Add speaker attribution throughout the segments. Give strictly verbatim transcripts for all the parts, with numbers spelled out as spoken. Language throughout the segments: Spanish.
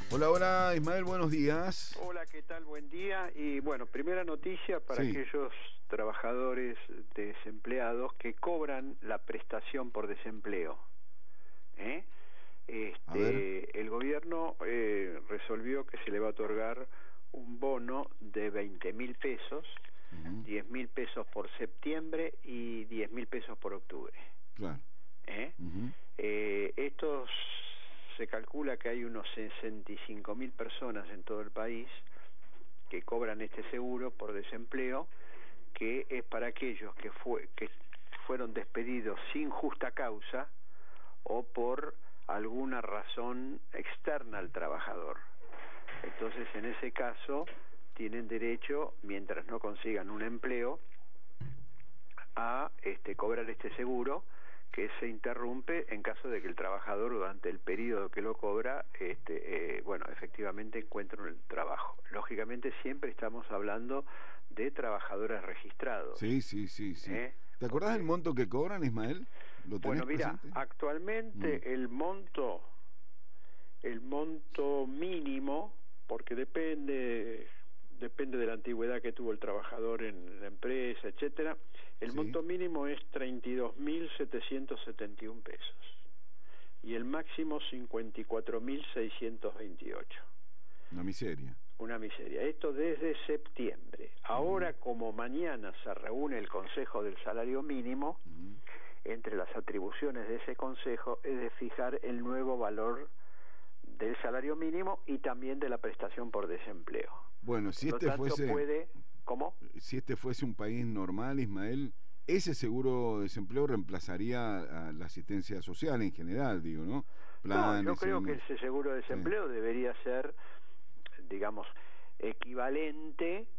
Speaker 1: Hola, hola, Ismael, buenos días.
Speaker 2: Hola, ¿qué tal? Buen día. Y bueno, primera noticia para
Speaker 1: Sí.
Speaker 2: aquellos trabajadores desempleados que cobran la prestación por desempleo. ¿Eh?
Speaker 1: A ver.
Speaker 2: Este, el gobierno eh, resolvió que se le va a otorgar un bono de veinte mil pesos,
Speaker 1: Uh-huh.
Speaker 2: diez mil pesos por septiembre y diez mil pesos por octubre.
Speaker 1: Claro.
Speaker 2: ¿Eh?
Speaker 1: Uh-huh.
Speaker 2: Eh, estos se calcula que hay unos sesenta y cinco mil personas en todo el país que cobran este seguro por desempleo, que es para aquellos que fue que fueron despedidos sin justa causa o por alguna razón externa al trabajador. Entonces, en ese caso, tienen derecho, mientras no consigan un empleo, a este, cobrar este seguro, que se interrumpe en caso de que el trabajador durante el periodo que lo cobra, este, eh, bueno, efectivamente encuentre un trabajo. Lógicamente siempre estamos hablando de trabajadores registrados.
Speaker 1: Sí, sí, sí, sí.
Speaker 2: ¿Eh?
Speaker 1: ¿Te acordás
Speaker 2: Porque,
Speaker 1: del monto que cobran, Ismael? ¿Lo tenés
Speaker 2: bueno, mira,
Speaker 1: presente?
Speaker 2: actualmente
Speaker 1: Mm.
Speaker 2: el monto, el monto mínimo, porque depende... depende de la antigüedad que tuvo el trabajador en la empresa, etcétera. El
Speaker 1: Sí.
Speaker 2: monto mínimo es treinta y dos mil setecientos setenta y uno pesos y el máximo cincuenta y cuatro mil seiscientos veintiocho.
Speaker 1: Una miseria.
Speaker 2: Una miseria. Esto desde septiembre. Ahora,
Speaker 1: Mm.
Speaker 2: como mañana se reúne el Consejo del Salario Mínimo,
Speaker 1: Mm.
Speaker 2: entre las atribuciones de ese consejo es de fijar el nuevo valor del salario mínimo y también de la prestación por desempleo.
Speaker 1: Bueno, si
Speaker 2: Por lo
Speaker 1: este
Speaker 2: tanto,
Speaker 1: fuese
Speaker 2: puede... ¿Cómo?
Speaker 1: si este fuese un país normal, Ismael, ese seguro de desempleo reemplazaría a la asistencia social en general, digo, ¿no?
Speaker 2: No, yo
Speaker 1: Planes y
Speaker 2: creo que
Speaker 1: demás.
Speaker 2: ese seguro de
Speaker 1: Sí.
Speaker 2: desempleo debería ser, digamos, equivalente...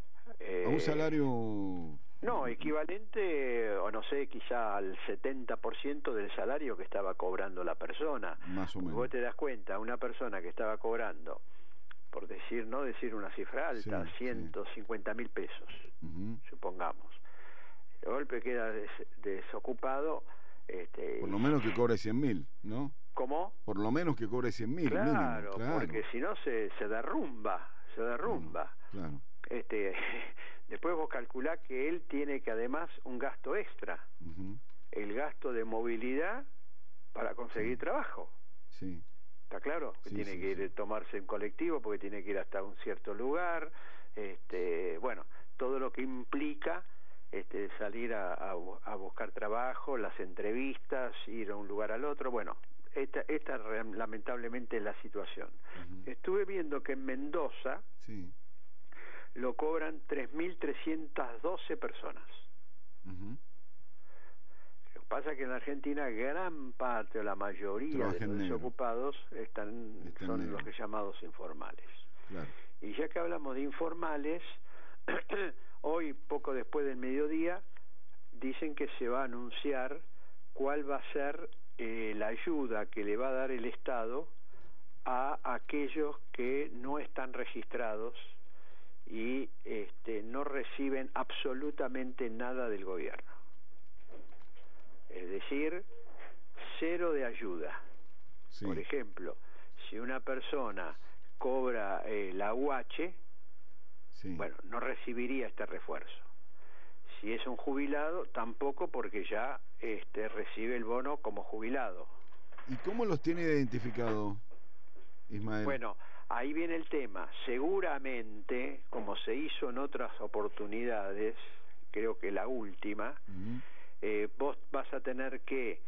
Speaker 1: A un
Speaker 2: Eh,
Speaker 1: salario...
Speaker 2: no, equivalente, o no sé, quizá al setenta por ciento del salario que estaba cobrando la persona.
Speaker 1: Más o
Speaker 2: Porque
Speaker 1: menos.
Speaker 2: vos te das cuenta, una persona que estaba cobrando, por decir, no decir una cifra alta,
Speaker 1: Sí,
Speaker 2: ciento cincuenta mil pesos,
Speaker 1: Uh-huh.
Speaker 2: supongamos. De golpe queda des, desocupado. Este,
Speaker 1: Por lo
Speaker 2: y,
Speaker 1: menos que cobre cien mil, ¿no?
Speaker 2: ¿Cómo?
Speaker 1: Por lo menos que cobre cien mil, mínimo,
Speaker 2: Claro, porque
Speaker 1: claro.
Speaker 2: si no se, se derrumba, se
Speaker 1: Claro,
Speaker 2: derrumba.
Speaker 1: claro.
Speaker 2: Este, después vos calculás que él tiene que además un gasto extra,
Speaker 1: Uh-huh.
Speaker 2: el gasto de movilidad para conseguir
Speaker 1: Sí.
Speaker 2: trabajo.
Speaker 1: Sí,
Speaker 2: ¿Está claro? Que
Speaker 1: sí,
Speaker 2: tiene
Speaker 1: sí,
Speaker 2: que ir
Speaker 1: sí.
Speaker 2: tomarse un colectivo porque tiene que ir hasta un cierto lugar, este, bueno, todo lo que implica este, salir a, a, a buscar trabajo, las entrevistas, ir a un lugar al otro, bueno, esta, esta lamentablemente es la situación.
Speaker 1: Uh-huh.
Speaker 2: Estuve viendo que en Mendoza
Speaker 1: Sí.
Speaker 2: lo cobran tres mil trescientas doce personas.
Speaker 1: Uh-huh.
Speaker 2: Lo que pasa es que en la Argentina gran parte o la mayoría
Speaker 1: Trabaja
Speaker 2: de
Speaker 1: en
Speaker 2: los
Speaker 1: negro.
Speaker 2: desocupados están,
Speaker 1: Está en
Speaker 2: son
Speaker 1: negro.
Speaker 2: los que llamados informales.
Speaker 1: Claro.
Speaker 2: Y ya que hablamos de informales, hoy, poco después del mediodía, dicen que se va a anunciar cuál va a ser eh, la ayuda que le va a dar el Estado a aquellos que no están registrados y este, no reciben absolutamente nada del gobierno. Es decir, cero de ayuda.
Speaker 1: Sí.
Speaker 2: Por ejemplo, si una persona cobra eh, la U H,
Speaker 1: Sí.
Speaker 2: bueno, no recibiría este refuerzo. Si es un jubilado, tampoco, porque ya este, recibe el bono como jubilado.
Speaker 1: ¿Y cómo los tiene identificado, Ismael?
Speaker 2: Bueno, ahí viene el tema. Seguramente, como se hizo en otras oportunidades, creo que la última,
Speaker 1: Uh-huh.
Speaker 2: eh, vos vas a tener que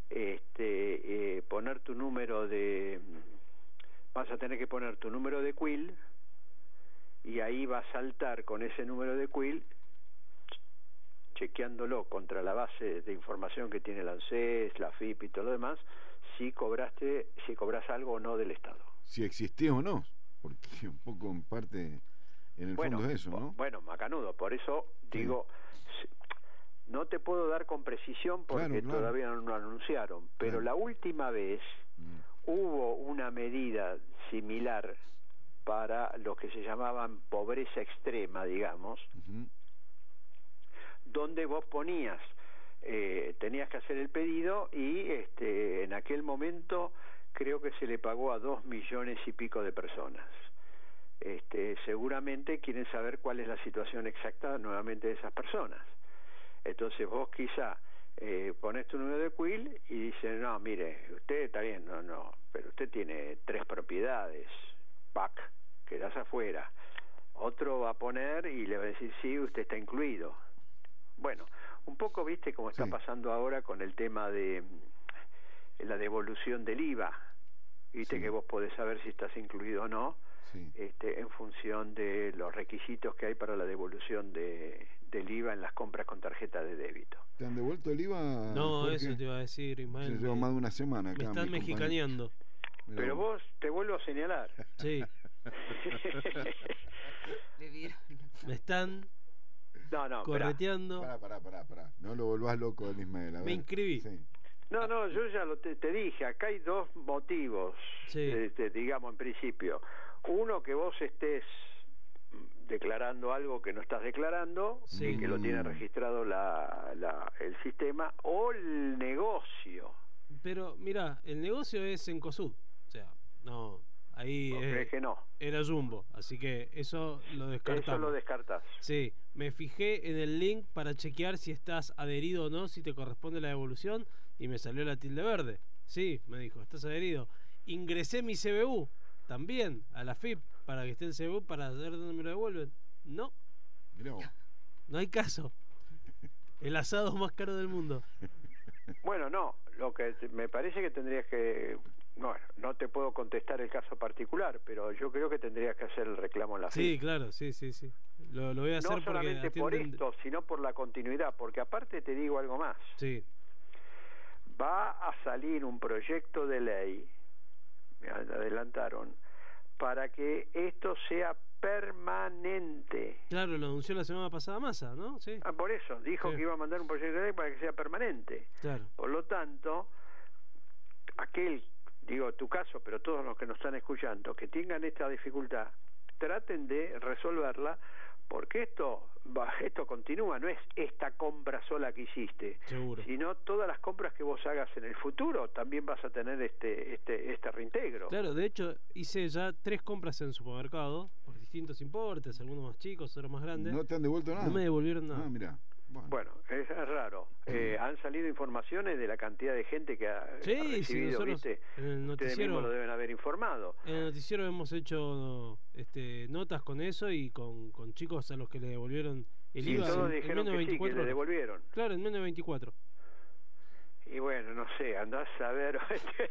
Speaker 2: este, eh, poner tu número de... vas a tener que poner tu número de quill y ahí va a saltar con ese número de quill, chequeándolo contra la base de información que tiene el ANSES, la F I P y todo lo demás, si cobraste, si cobras algo o no del Estado.
Speaker 1: Si existía o no, porque un poco en parte, en el
Speaker 2: Bueno,
Speaker 1: fondo es eso, ¿no?
Speaker 2: bueno, macanudo, por eso digo, sí. No te puedo dar con precisión porque
Speaker 1: Claro, claro.
Speaker 2: todavía no lo anunciaron, pero
Speaker 1: Claro.
Speaker 2: la última vez
Speaker 1: Mm.
Speaker 2: hubo una medida similar para los que se llamaban pobreza extrema, digamos,
Speaker 1: Uh-huh.
Speaker 2: donde vos ponías, eh, tenías que hacer el pedido y este, en aquel momento creo que se le pagó a dos millones y pico de personas. Este, seguramente quieren saber cuál es la situación exacta nuevamente de esas personas. Entonces vos quizá eh, pones tu número de Quill y dicen, no, mire, usted está bien, no, no, pero usted tiene tres propiedades, pack, quedás afuera. Otro va a poner y le va a decir, sí, usted está incluido. Bueno, un poco, viste, como está
Speaker 1: sí.
Speaker 2: pasando ahora con el tema de la devolución del I V A. Viste
Speaker 1: Sí.
Speaker 2: que vos podés saber si estás incluido o no,
Speaker 1: Sí.
Speaker 2: este, en función de los requisitos que hay para la devolución de, del I V A en las compras con tarjeta de débito.
Speaker 1: ¿Te han devuelto el I V A?
Speaker 3: No,
Speaker 1: Jorge?
Speaker 3: eso te iba a decir, Ismael.
Speaker 1: Yo llevo
Speaker 3: me,
Speaker 1: más de una semana acá.
Speaker 3: me están
Speaker 1: mi compañero.
Speaker 3: mexicaneando.
Speaker 1: Mirá
Speaker 2: Pero vos, te vuelvo a señalar.
Speaker 3: Sí,
Speaker 4: Le vieron.
Speaker 3: me están
Speaker 2: No, no, esperá.
Speaker 3: correteando.
Speaker 1: Pará, pará, pará, pará. No lo volvás loco, el Ismael. A
Speaker 3: Me
Speaker 1: ver.
Speaker 3: inscribí.
Speaker 1: Sí.
Speaker 2: No, no, yo ya lo te, te dije, acá hay dos motivos,
Speaker 3: Sí.
Speaker 2: eh, te- digamos, en principio. Uno, que vos estés declarando algo que no estás declarando,
Speaker 3: Sí.
Speaker 2: y que lo tiene
Speaker 1: Mm.
Speaker 2: registrado la, la, el sistema, o el negocio.
Speaker 3: Pero mira, el negocio es en COSUD. O sea, no, ahí
Speaker 2: ¿Vos
Speaker 3: eh,
Speaker 2: crees que no?
Speaker 3: era Jumbo. Así que eso lo descartamos.
Speaker 2: Eso lo descartás.
Speaker 3: Sí, me fijé en el link para chequear si estás adherido o no, si te corresponde la devolución, y me salió la tilde verde. Sí, me dijo, estás adherido. Ingresé mi C B U también a la F I P para que esté el C B U para ver dónde me lo devuelven. No,
Speaker 1: Mirá vos.
Speaker 3: no hay caso. El asado más caro del mundo.
Speaker 2: Bueno, no, lo que te- me parece que tendrías que... Bueno, no te puedo contestar el caso particular, pero yo creo que tendrías que hacer el reclamo en la
Speaker 3: Sí,
Speaker 2: F I P.
Speaker 3: claro, sí, sí, sí. Lo, lo voy a hacer
Speaker 2: No
Speaker 3: porque
Speaker 2: solamente por
Speaker 3: atienden-
Speaker 2: esto, sino por la continuidad, porque aparte te digo algo más.
Speaker 3: Sí,
Speaker 2: Va a salir un proyecto de ley, me adelantaron, para que esto sea permanente.
Speaker 3: claro, lo anunció la semana pasada Massa, ¿no? Sí,
Speaker 2: Ah, por eso, dijo
Speaker 3: Sí.
Speaker 2: que iba a mandar un proyecto de ley para que sea permanente.
Speaker 3: claro.
Speaker 2: Por lo tanto, aquel, digo tu caso, pero todos los que nos están escuchando, que tengan esta dificultad, traten de resolverla, porque esto va, esto continúa, no es esta compra sola que hiciste,
Speaker 3: Seguro.
Speaker 2: sino todas las compras que vos hagas en el futuro también vas a tener este este este reintegro.
Speaker 3: Claro, de hecho hice ya tres compras en supermercado por distintos importes, algunos más chicos, otros más grandes.
Speaker 1: ¿No te han devuelto nada?
Speaker 3: No me devolvieron nada.
Speaker 1: Ah, mirá. Bueno.
Speaker 2: Bueno, es, es raro. Eh, han salido informaciones de la cantidad de gente que ha,
Speaker 3: Sí,
Speaker 2: ha
Speaker 3: sí,
Speaker 2: recibido,
Speaker 3: nosotros
Speaker 2: ¿viste?
Speaker 3: en el
Speaker 2: Ustedes
Speaker 3: noticiero-
Speaker 2: mismos lo deben haber informado.
Speaker 3: En el noticiero hemos hecho este, notas con eso y con, con chicos a los que le devolvieron el
Speaker 2: Y
Speaker 3: I V A
Speaker 2: todos
Speaker 3: en, en
Speaker 2: dijeron
Speaker 3: menos de
Speaker 2: que sí, que
Speaker 3: veinticuatro
Speaker 2: le
Speaker 3: horas.
Speaker 2: devolvieron.
Speaker 3: Claro, en menos de veinticuatro.
Speaker 2: Y bueno, no sé, andás a ver,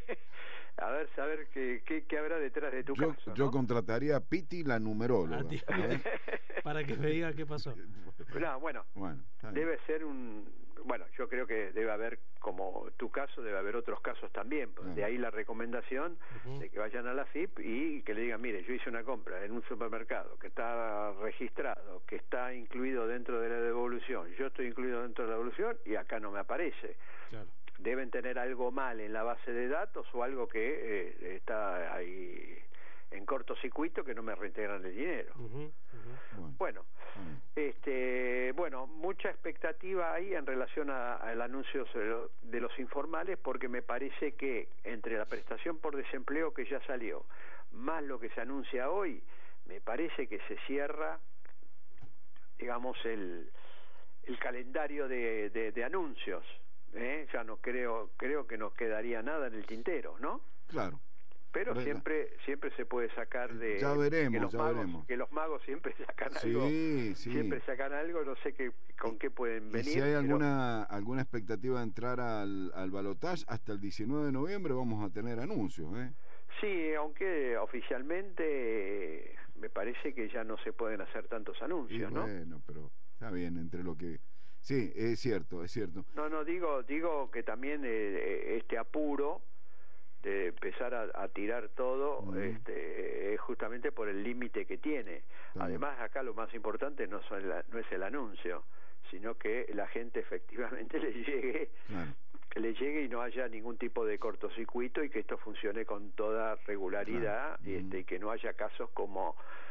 Speaker 2: a ver, saber qué, qué, qué habrá detrás de tu
Speaker 1: Yo,
Speaker 2: caso,
Speaker 1: yo
Speaker 2: ¿no?
Speaker 1: contrataría a Piti, la numeróloga.
Speaker 3: A ti.
Speaker 1: ¿eh?
Speaker 3: Para que me diga qué pasó.
Speaker 2: No, bueno,
Speaker 1: Bueno, está bien.
Speaker 2: debe ser un... Bueno, yo creo que debe haber, como tu caso, debe haber otros casos también.
Speaker 1: Claro.
Speaker 2: De ahí la recomendación
Speaker 3: Ujú.
Speaker 2: de que vayan a la F I P y que le digan, mire, yo hice una compra en un supermercado que está registrado, que está incluido dentro de la devolución, yo estoy incluido dentro de la devolución y acá no me aparece.
Speaker 3: Claro.
Speaker 2: Deben tener algo mal en la base de datos o algo que eh, está ahí en cortocircuito que no me reintegran el dinero.
Speaker 3: Ujú, ujú.
Speaker 1: Bueno,
Speaker 2: Bueno,
Speaker 1: está bien.
Speaker 2: este, bueno, mucha expectativa hay en relación a- al anuncio sobre lo- de los informales, porque me parece que entre la prestación por desempleo que ya salió, más lo que se anuncia hoy, me parece que se cierra, digamos, el, el calendario de, de, de anuncios. ¿eh? Ya no creo, creo que nos quedaría nada en el tintero, ¿no?
Speaker 1: Claro.
Speaker 2: Pero
Speaker 1: Bueno.
Speaker 2: siempre siempre se puede sacar de
Speaker 1: Ya veremos,
Speaker 2: que los
Speaker 1: ya
Speaker 2: magos,
Speaker 1: veremos.
Speaker 2: que los magos siempre sacan algo,
Speaker 1: Sí, sí.
Speaker 2: siempre sacan algo, no sé qué con qué pueden
Speaker 1: Y
Speaker 2: venir.
Speaker 1: si hay
Speaker 2: pero-
Speaker 1: alguna alguna expectativa de entrar al, al balotaje, hasta el diecinueve de noviembre vamos a tener anuncios, ¿eh?
Speaker 2: Sí, aunque oficialmente eh, me parece que ya no se pueden hacer tantos
Speaker 1: Y
Speaker 2: anuncios, ¿no?
Speaker 1: bueno, pero está bien, entre lo que... Sí, es cierto, es cierto.
Speaker 2: No, no, digo digo que también eh, este apuro de empezar a, a tirar todo
Speaker 1: Mm.
Speaker 2: este, es justamente por el límite que tiene.
Speaker 1: Está
Speaker 2: Además, acá lo más importante no, son la- no es el anuncio, sino que la gente efectivamente le llegue
Speaker 1: Claro.
Speaker 2: que le llegue y no haya ningún tipo de cortocircuito y que esto funcione con toda regularidad.
Speaker 1: Claro.
Speaker 2: y, este,
Speaker 1: Mm.
Speaker 2: y que no haya casos como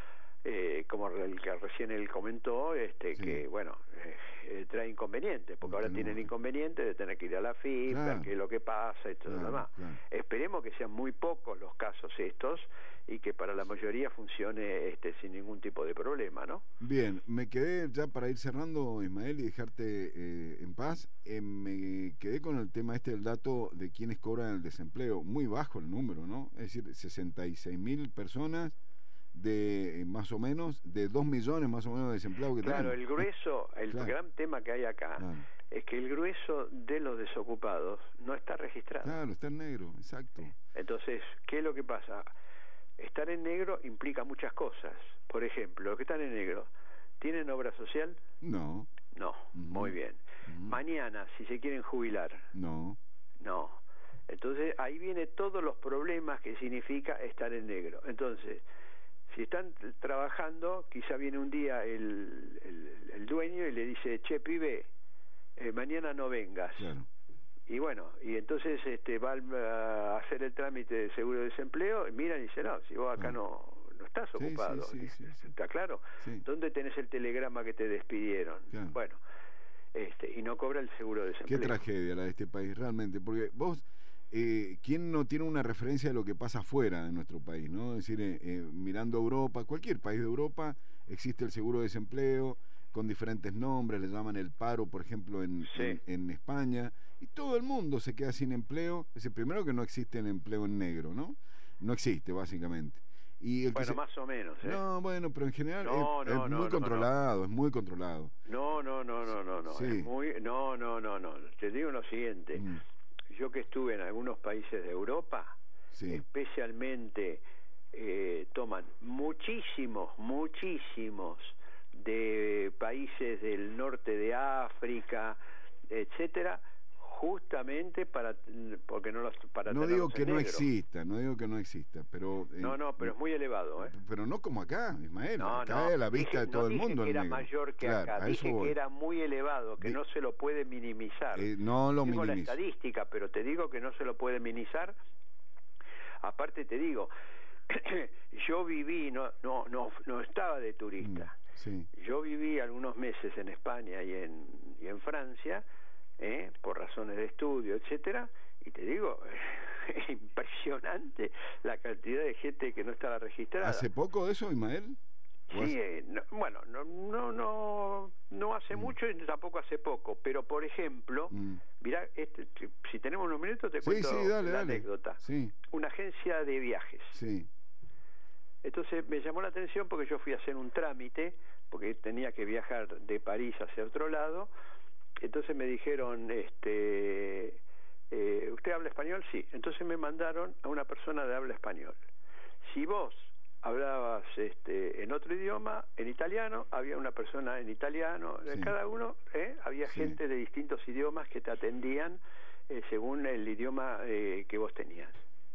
Speaker 2: eh, como el que recién él comentó, este,
Speaker 1: sí.
Speaker 2: que bueno, eh, eh, trae inconvenientes, porque ahora tienen inconvenientes de tener que ir a la F I P,
Speaker 1: claro.
Speaker 2: ver qué es lo que pasa y todo
Speaker 1: Claro,
Speaker 2: lo demás.
Speaker 1: claro.
Speaker 2: Esperemos que sean muy pocos los casos estos y que para la mayoría funcione este, sin ningún tipo de problema, ¿no?
Speaker 1: Bien, me quedé ya para ir cerrando, Ismael, y dejarte eh, en paz. Eh, me quedé con el tema este del dato de quienes cobran el desempleo. Muy bajo el número, ¿no? Es decir, sesenta y seis mil personas de eh, más o menos, de dos millones más o menos de desempleados que
Speaker 2: Claro,
Speaker 1: tenemos.
Speaker 2: el grueso, el
Speaker 1: Claro.
Speaker 2: gran tema que hay acá
Speaker 1: Claro.
Speaker 2: es que el grueso de los desocupados no está registrado.
Speaker 1: Claro, está en negro, exacto.
Speaker 2: Entonces, ¿qué es lo que pasa? Estar en negro implica muchas cosas. Por ejemplo, los que están en negro, ¿tienen obra social?
Speaker 1: No.
Speaker 2: No,
Speaker 1: Uh-huh.
Speaker 2: muy bien.
Speaker 1: Uh-huh.
Speaker 2: Mañana, si se quieren jubilar,
Speaker 1: No.
Speaker 2: no. Entonces, ahí vienen todos los problemas que significa estar en negro. Entonces, si están t- trabajando, quizá viene un día el, el, el dueño y le dice, che, pibe, eh, mañana no vengas.
Speaker 1: Claro.
Speaker 2: Y bueno, y entonces este va al- a hacer el trámite de seguro de desempleo, y miran y dicen, no, si vos acá
Speaker 1: Ah.
Speaker 2: no, no estás
Speaker 1: Sí,
Speaker 2: ocupado.
Speaker 1: sí, sí, sí, sí.
Speaker 2: ¿Está claro?
Speaker 1: Sí.
Speaker 2: ¿Dónde tenés el telegrama que te despidieron?
Speaker 1: Claro.
Speaker 2: Bueno, este y no cobra el seguro de desempleo.
Speaker 1: Qué tragedia la de este país, realmente, porque vos, eh, ¿quién no tiene una referencia de lo que pasa afuera de nuestro país, ¿no? Es decir, eh, eh, mirando Europa, cualquier país de Europa, existe el seguro de desempleo con diferentes nombres, le llaman el paro, por ejemplo, en,
Speaker 2: Sí.
Speaker 1: en, en España, y todo el mundo se queda sin empleo. Es el primero que no existe el empleo en negro, ¿no? No existe, básicamente. Y el que
Speaker 2: Bueno,
Speaker 1: se...
Speaker 2: más o menos, ¿eh?
Speaker 1: No, bueno, pero en general
Speaker 2: No,
Speaker 1: es,
Speaker 2: no,
Speaker 1: es
Speaker 2: no,
Speaker 1: muy
Speaker 2: no,
Speaker 1: controlado, es muy controlado.
Speaker 2: No, no, no, no, no, no.
Speaker 1: Sí.
Speaker 2: Es muy, no, no, no, no. Te digo lo siguiente.
Speaker 1: Mm,
Speaker 2: Yo que estuve en algunos países de Europa,
Speaker 1: sí,
Speaker 2: especialmente eh, toman muchísimos, muchísimos de países del norte de África, etcétera, justamente para porque no los para
Speaker 1: no
Speaker 2: tenerlos
Speaker 1: digo que
Speaker 2: en
Speaker 1: no
Speaker 2: negro.
Speaker 1: exista, no digo que no exista, pero... eh,
Speaker 2: No, no, pero es muy elevado, ¿eh?
Speaker 1: Pero no como acá, Ismael,
Speaker 2: No,
Speaker 1: acá
Speaker 2: no,
Speaker 1: es a la vista
Speaker 2: dije-
Speaker 1: de todo
Speaker 2: no
Speaker 1: el
Speaker 2: dije
Speaker 1: mundo
Speaker 2: que
Speaker 1: el
Speaker 2: era
Speaker 1: negro.
Speaker 2: mayor que
Speaker 1: Claro,
Speaker 2: acá,
Speaker 1: a eso
Speaker 2: dije
Speaker 1: voy.
Speaker 2: que era muy elevado, que
Speaker 1: Di-
Speaker 2: no se lo puede minimizar.
Speaker 1: Eh, no lo
Speaker 2: Tengo la
Speaker 1: minimizo.
Speaker 2: estadística, pero te digo que no se lo puede minimizar. Aparte te digo, yo viví, no, no, no, no estaba de turista.
Speaker 1: Mm, sí,
Speaker 2: Yo viví algunos meses en España y en, y en Francia, ¿eh? por razones de estudio, etcétera, y te digo, es impresionante la cantidad de gente que no estaba registrada.
Speaker 1: ¿hace poco de eso, Ismael? ¿O
Speaker 2: Sí,
Speaker 1: hace-
Speaker 2: eh, no, bueno, no, no, no, no hace
Speaker 1: Mm.
Speaker 2: mucho y tampoco hace poco, pero por ejemplo,
Speaker 1: Mm.
Speaker 2: mirá, este, si- si tenemos unos minutos te
Speaker 1: Sí,
Speaker 2: cuento
Speaker 1: sí, dale,
Speaker 2: la
Speaker 1: dale.
Speaker 2: anécdota.
Speaker 1: Sí,
Speaker 2: Una agencia de viajes.
Speaker 1: sí,
Speaker 2: Entonces me llamó la atención porque yo fui a hacer un trámite, porque tenía que viajar de París hacia otro lado. Entonces me dijeron, este, eh, ¿usted habla español? Sí. Entonces me mandaron a una persona de habla español. Si vos hablabas este, en otro idioma, en italiano, había una persona en italiano,
Speaker 1: Sí.
Speaker 2: cada uno, ¿eh? había
Speaker 1: Sí.
Speaker 2: gente de distintos idiomas que te atendían eh, según el idioma eh, que vos tenías.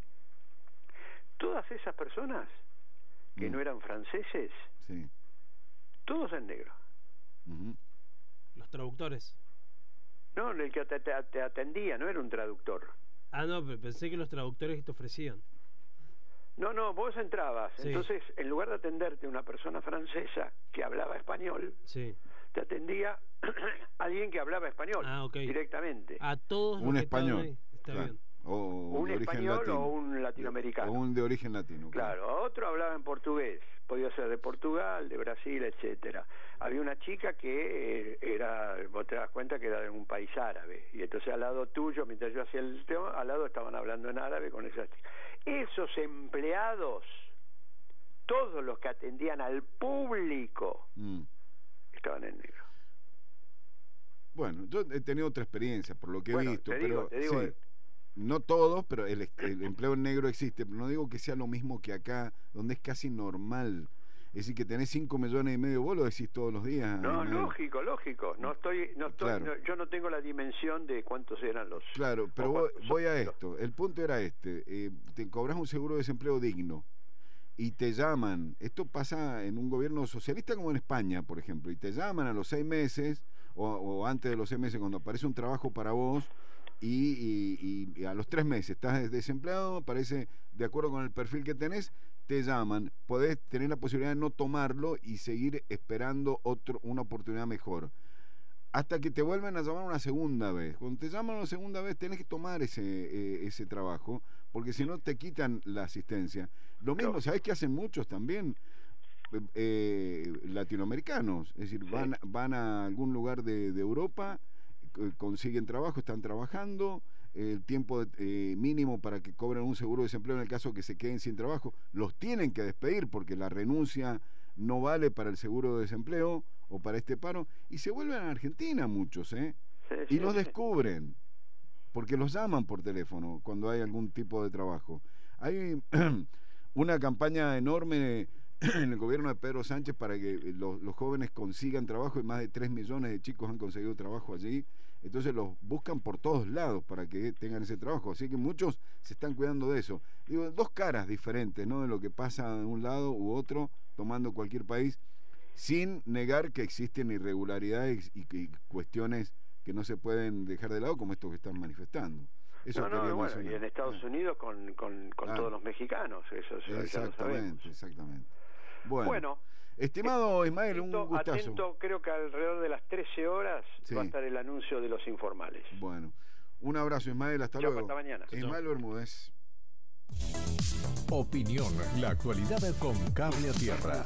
Speaker 2: Todas esas personas que
Speaker 1: Mm.
Speaker 2: no eran franceses,
Speaker 1: sí.
Speaker 2: todos en negro.
Speaker 1: Ujú.
Speaker 3: Los traductores.
Speaker 2: No, el que te, te- te atendía no era un traductor.
Speaker 3: Ah, no, pero pensé que los traductores que te ofrecían.
Speaker 2: No, no, vos entrabas.
Speaker 3: Sí.
Speaker 2: Entonces, en lugar de atenderte una persona francesa que hablaba español,
Speaker 3: Sí.
Speaker 2: te atendía alguien que hablaba español
Speaker 3: Ah, ok.
Speaker 2: directamente.
Speaker 3: A todos los
Speaker 1: Un
Speaker 3: que estaban
Speaker 1: español.
Speaker 3: ahí. Está
Speaker 1: claro.
Speaker 3: bien.
Speaker 1: O, o
Speaker 2: un
Speaker 1: de origen
Speaker 2: español
Speaker 1: latino.
Speaker 2: o un latinoamericano.
Speaker 1: O un de origen latino.
Speaker 2: Claro, otro hablaba en portugués, podía ser de Portugal, de Brasil, etcétera. Había una chica que eh, era, vos te das cuenta que era de un país árabe, y entonces al lado tuyo, mientras yo hacía el tema, al lado estaban hablando en árabe con esa chica. Esos empleados, todos los que atendían al público,
Speaker 1: Mm.
Speaker 2: estaban en negro.
Speaker 1: Bueno, yo he tenido otra experiencia, por lo que he
Speaker 2: Bueno,
Speaker 1: visto,
Speaker 2: te
Speaker 1: pero
Speaker 2: digo, te digo,
Speaker 1: sí,
Speaker 2: eh.
Speaker 1: no todos, pero el, el empleo en negro existe, pero no digo que sea lo mismo que acá, donde es casi normal. Es decir, que tenés cinco millones y medio, vos lo decís todos los días.
Speaker 2: No,
Speaker 1: Ismael.
Speaker 2: lógico, lógico. No estoy, no estoy,
Speaker 1: Claro.
Speaker 2: no- yo no tengo la dimensión de cuántos eran los.
Speaker 1: Claro, pero
Speaker 2: o
Speaker 1: voy,
Speaker 2: cuántos
Speaker 1: voy a
Speaker 2: son, pero-
Speaker 1: esto. El punto era este. Eh, te cobras un seguro de desempleo digno y te llaman. Esto pasa en un gobierno socialista como en España, por ejemplo. Y te llaman a los seis meses o, o antes de los seis meses cuando aparece un trabajo para vos y, y- y a los tres meses estás desempleado, aparece de acuerdo con el perfil que tenés, te llaman, podés tener la posibilidad de no tomarlo y seguir esperando otro, una oportunidad mejor. Hasta que te vuelven a llamar una segunda vez. Cuando te llaman una segunda vez tenés que tomar ese, eh, ese trabajo, porque si no te quitan la asistencia. Lo mismo, ¿sabés qué hacen muchos también? Eh, latinoamericanos, es decir, sí. van, van a algún lugar de, de Europa, consiguen trabajo, están trabajando, el tiempo eh, mínimo para que cobren un seguro de desempleo en el caso que se queden sin trabajo, los tienen que despedir porque la renuncia no vale para el seguro de desempleo o para este paro, y se vuelven a Argentina muchos, ¿eh? Sí, y sí, los descubren, porque los llaman por teléfono cuando hay algún tipo de trabajo. Hay una campaña enorme en el gobierno de Pedro Sánchez para que los, los jóvenes consigan trabajo, y más de tres millones de chicos han conseguido trabajo allí. Entonces los buscan por todos lados para que tengan ese trabajo, así que muchos se están cuidando de eso. Digo, dos caras diferentes, ¿no?, de lo que pasa de un lado u otro, tomando cualquier país, sin negar que existen irregularidades y, y cuestiones que no se pueden dejar de lado, como estos que están manifestando. Eso
Speaker 2: no, no, bueno, y en Estados Unidos con, con, con ah. todos los mexicanos, eso, eso
Speaker 1: exactamente,
Speaker 2: ya lo sabemos.
Speaker 1: Exactamente. Bueno.
Speaker 2: bueno
Speaker 1: Estimado Ismael,
Speaker 2: atento,
Speaker 1: un gustazo.
Speaker 2: Atento, creo que alrededor de las trece horas sí. va a estar el anuncio de los informales.
Speaker 1: Bueno, un abrazo, Ismael, hasta
Speaker 2: Chau,
Speaker 1: luego.
Speaker 2: Hasta mañana.
Speaker 1: Ismael Bermúdez.
Speaker 4: Opinión, la actualidad con Cable a Tierra.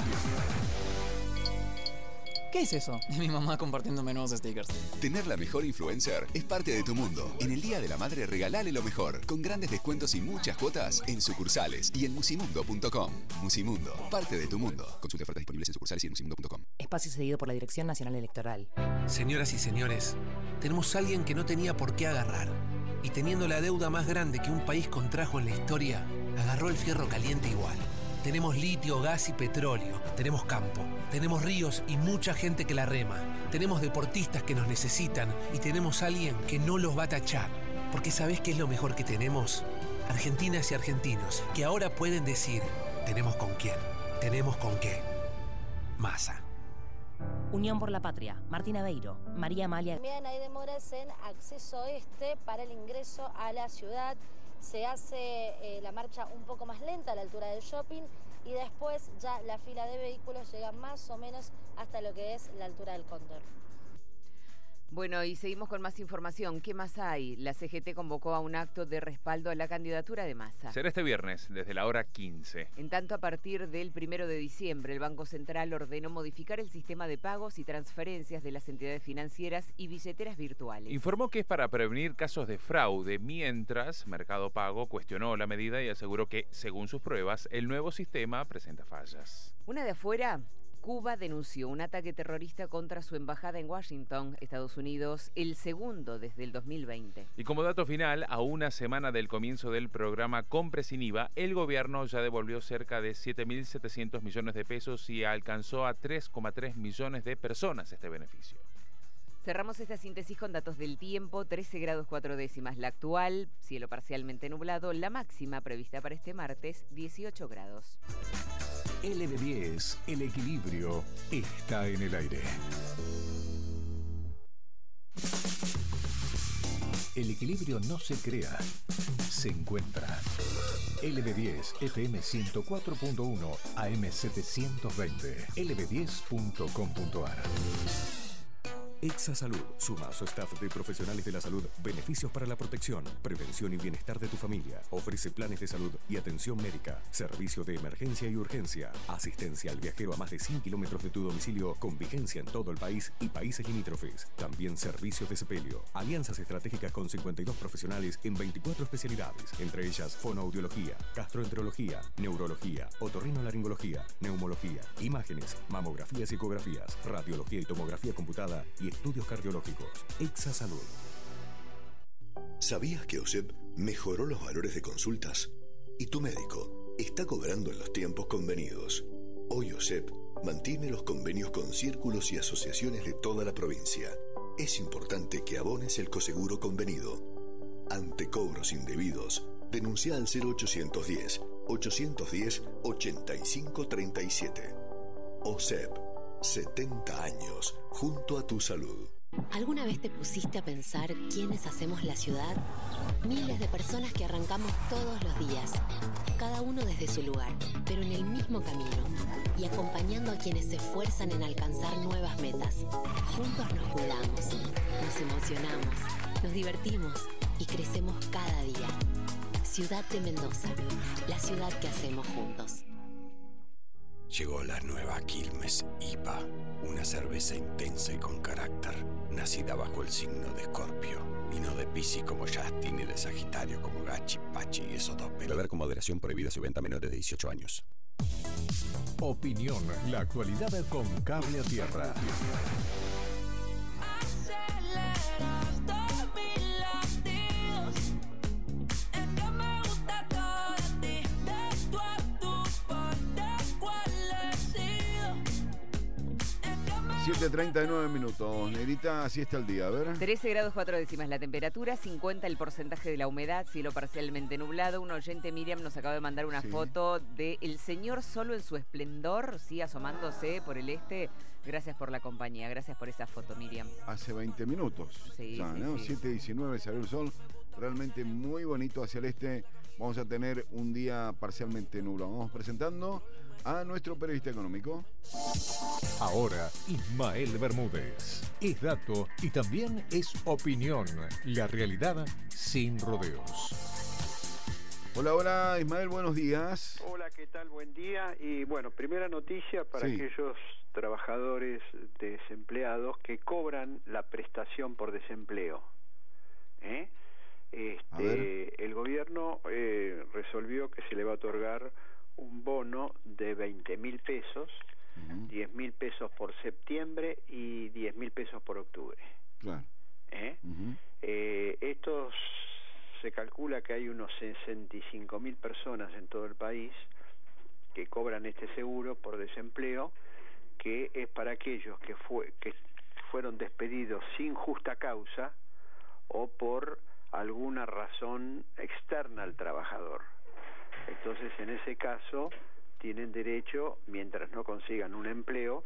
Speaker 5: ¿Qué es eso? Mi mamá compartiéndome nuevos stickers.
Speaker 6: Tener la mejor influencer es parte de tu mundo. En el Día de la Madre regalale lo mejor, con grandes descuentos y muchas cuotas en sucursales y en musimundo punto com. Musimundo, parte de tu mundo. Consulte ofertas disponibles en sucursales y en musimundo punto com.
Speaker 7: Espacio cedido por la Dirección Nacional Electoral.
Speaker 8: Señoras y señores, tenemos a alguien que no tenía por qué agarrar. Y teniendo la deuda más grande que un país contrajo en la historia, agarró el fierro caliente igual. Tenemos litio, gas y petróleo. Tenemos campo. Tenemos ríos y mucha gente que la rema. Tenemos deportistas que nos necesitan y tenemos a alguien que no los va a tachar. Porque ¿sabés qué es lo mejor que tenemos? Argentinas y argentinos que ahora pueden decir, tenemos con quién, tenemos con qué. Massa.
Speaker 7: Unión por la Patria, Martín Aveiro, María Amalia.
Speaker 9: También hay demoras en acceso este para el ingreso a la ciudad. Se hace eh, la marcha un poco más lenta a la altura del shopping y después ya la fila de vehículos llega más o menos hasta lo que es la altura del Cóndor.
Speaker 10: Bueno, y seguimos con más información. ¿Qué más hay? La C G T convocó a un acto de respaldo a la candidatura de Massa.
Speaker 11: Será este viernes, desde la hora quince.
Speaker 10: En tanto, a partir del primero de diciembre, el Banco Central ordenó modificar el sistema de pagos y transferencias de las entidades financieras y billeteras virtuales.
Speaker 11: Informó que es para prevenir casos de fraude, mientras Mercado Pago cuestionó la medida y aseguró que, según sus pruebas, el nuevo sistema presenta fallas.
Speaker 10: Una de afuera... Cuba denunció un ataque terrorista contra su embajada en Washington, Estados Unidos, el segundo desde el dos mil veinte.
Speaker 11: Y como dato final, a una semana del comienzo del programa Compre sin I V A, el gobierno ya devolvió cerca de siete mil setecientos millones de pesos y alcanzó a tres coma tres millones de personas este beneficio.
Speaker 10: Cerramos esta síntesis con datos del tiempo, trece grados cuatro décimas la actual, cielo parcialmente nublado, la máxima prevista para este martes, dieciocho grados.
Speaker 4: L B diez, el equilibrio está en el aire. El equilibrio no se crea, se encuentra. L B diez, F M ciento cuatro punto uno, A M setecientos veinte, L B diez punto com punto a r. Exasalud suma a su staff de profesionales de la salud beneficios para la protección, prevención y bienestar de tu familia. Ofrece planes de salud y atención médica, servicio de emergencia y urgencia, asistencia al viajero a más de cien kilómetros de tu domicilio con vigencia en todo el país y países limítrofes. También servicios de sepelio. Alianzas estratégicas con cincuenta y dos profesionales en veinticuatro especialidades, entre ellas fonoaudiología, gastroenterología, neurología, otorrinolaringología, neumología, imágenes, mamografías y ecografías, radiología y tomografía computada y estudios cardiológicos. Exasalud.
Speaker 12: ¿Sabías que O S E P mejoró los valores de consultas? Y tu médico está cobrando en los tiempos convenidos. Hoy O S E P mantiene los convenios con círculos y asociaciones de toda la provincia. Es importante que abones el coseguro convenido. Ante cobros indebidos, denuncia al cero ochocientos diez, ochocientos diez, ochenta y cinco treinta y siete. O S E P, setenta años junto a tu salud.
Speaker 13: ¿Alguna vez te pusiste a pensar quiénes hacemos la ciudad? Miles de personas que arrancamos todos los días, cada uno desde su lugar, pero en el mismo camino, y acompañando a quienes se esfuerzan en alcanzar nuevas metas. Juntos nos cuidamos, nos emocionamos, nos divertimos y crecemos cada día. Ciudad de Mendoza, la ciudad que hacemos juntos.
Speaker 14: Llegó la nueva Quilmes I P A, una cerveza intensa y con carácter, nacida bajo el signo de Escorpio, y no de Piscis como Justin ni de Sagitario como Gachi, Pachi y esos dos pelos. Beber con moderación, prohibida su venta a menores de dieciocho años.
Speaker 15: Opinión, la actualidad con Cable a Tierra.
Speaker 1: siete treinta y nueve minutos. Negrita, así está el día, a ver.
Speaker 10: trece grados cuatro décimas la temperatura, cincuenta el porcentaje de la humedad, cielo parcialmente nublado. Un oyente, Miriam, nos acaba de mandar una sí. foto de el señor solo en su esplendor, sí, asomándose por el este. Gracias por la compañía, gracias por esa foto, Miriam.
Speaker 1: Hace veinte minutos.
Speaker 10: Sí,
Speaker 1: ya,
Speaker 10: sí,
Speaker 1: ¿no?
Speaker 10: sí.
Speaker 1: siete diecinueve salió el sol, realmente muy bonito hacia el este. Vamos a tener un día parcialmente nublado. Vamos presentando a nuestro periodista económico.
Speaker 15: Ahora, Ismael Bermúdez. Es dato y también es opinión. La realidad sin rodeos.
Speaker 1: Hola, hola, Ismael, buenos días.
Speaker 2: Hola, ¿qué tal? Buen día. Y bueno, primera noticia para sí. aquellos trabajadores desempleados que cobran la prestación por desempleo. ¿Eh? Este, el gobierno eh, resolvió que se le va a otorgar un bono de veinte mil pesos, uh-huh. diez mil pesos por septiembre y diez mil pesos por octubre.
Speaker 1: Claro.
Speaker 2: ¿Eh? Uh-huh. Eh, estos se calcula que hay unos sesenta y cinco mil personas en todo el país que cobran este seguro por desempleo, que es para aquellos que fue que fueron despedidos sin justa causa o por alguna razón externa al trabajador. Entonces, en ese caso, tienen derecho, mientras no consigan un empleo,